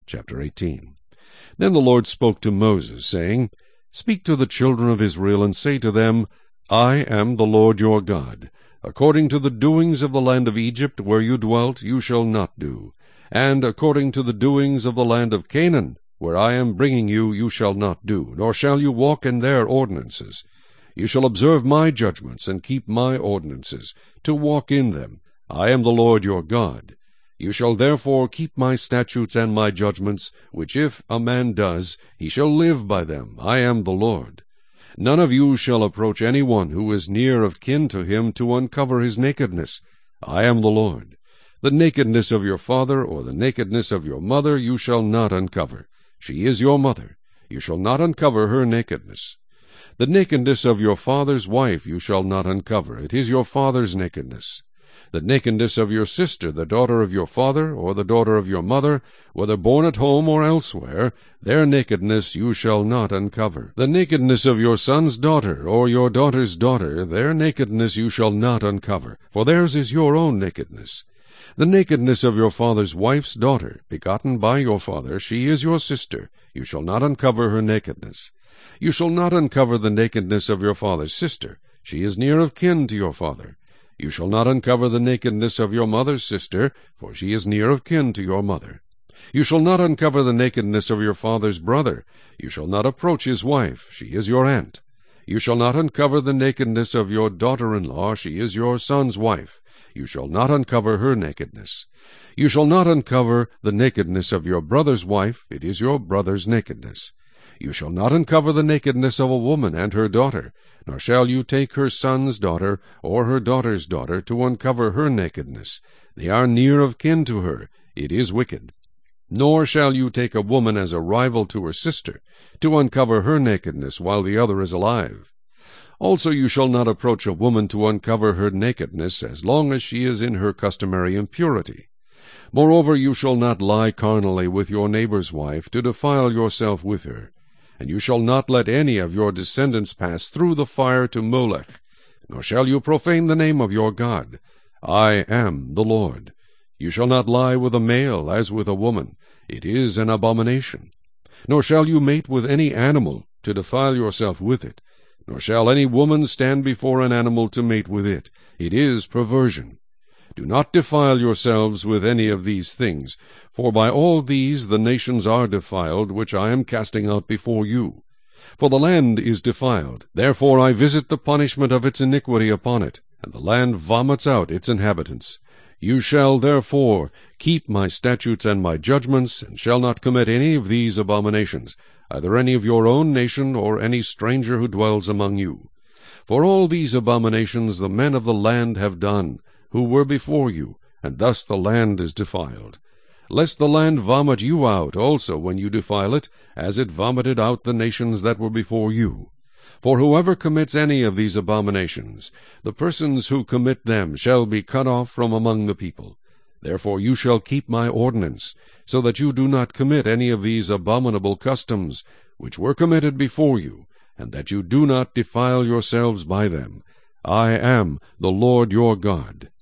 Chapter 18. Then the Lord spoke to Moses, saying, Speak to the children of Israel, and say to them, I am the Lord your God. According to the doings of the land of Egypt, where you dwelt, you shall not do. And according to the doings of the land of Canaan, where I am bringing you, you shall not do, nor shall you walk in their ordinances. You shall observe my judgments, and keep my ordinances, to walk in them. I am the Lord your God. You shall therefore keep my statutes and my judgments, which if a man does, he shall live by them. I am the Lord. None of you shall approach any one who is near of kin to him to uncover his nakedness. I am the Lord. The nakedness of your father or the nakedness of your mother you shall not uncover. She is your mother. You shall not uncover her nakedness. The nakedness of your father's wife you shall not uncover. It is your father's nakedness. The nakedness of your sister, the daughter of your father, or the daughter of your mother, whether born at home or elsewhere, their nakedness you shall not uncover. The nakedness of your son's daughter, or your daughter's daughter, their nakedness you shall not uncover, for theirs is your own nakedness. The nakedness of your father's wife's daughter, begotten by your father, she is your sister. You shall not uncover her nakedness. You shall not uncover the nakedness of your father's sister. She is near of kin to your father. You shall not uncover the nakedness of your mother's sister, for she is near of kin to your mother. You shall not uncover the nakedness of your father's brother. You shall not approach his wife. She is your aunt. You shall not uncover the nakedness of your daughter-in-law. She is your son's wife. You shall not uncover her nakedness. You shall not uncover the nakedness of your brother's wife. It is your brother's nakedness. You shall not uncover the nakedness of a woman and her daughter, nor shall you take her son's daughter or her daughter's daughter to uncover her nakedness. They are near of kin to her. It is wicked. Nor shall you take a woman as a rival to her sister, to uncover her nakedness while the other is alive. Also you shall not approach a woman to uncover her nakedness as long as she is in her customary impurity. Moreover, you shall not lie carnally with your neighbor's wife, to defile yourself with her. And you shall not let any of your descendants pass through the fire to Molech, nor shall you profane the name of your God. I am the Lord. You shall not lie with a male as with a woman. It is an abomination. Nor shall you mate with any animal, to defile yourself with it. Nor shall any woman stand before an animal to mate with it. It is perversion. Do not defile yourselves with any of these things, for by all these the nations are defiled, which I am casting out before you. For the land is defiled, therefore I visit the punishment of its iniquity upon it, and the land vomits out its inhabitants. You shall therefore keep my statutes and my judgments, and shall not commit any of these abominations, either any of your own nation, or any stranger who dwells among you. For all these abominations the men of the land have done, who were before you, and thus the land is defiled. Lest the land vomit you out also when you defile it, as it vomited out the nations that were before you. For whoever commits any of these abominations, the persons who commit them shall be cut off from among the people. Therefore you shall keep my ordinance, so that you do not commit any of these abominable customs, which were committed before you, and that you do not defile yourselves by them. I am the Lord your God.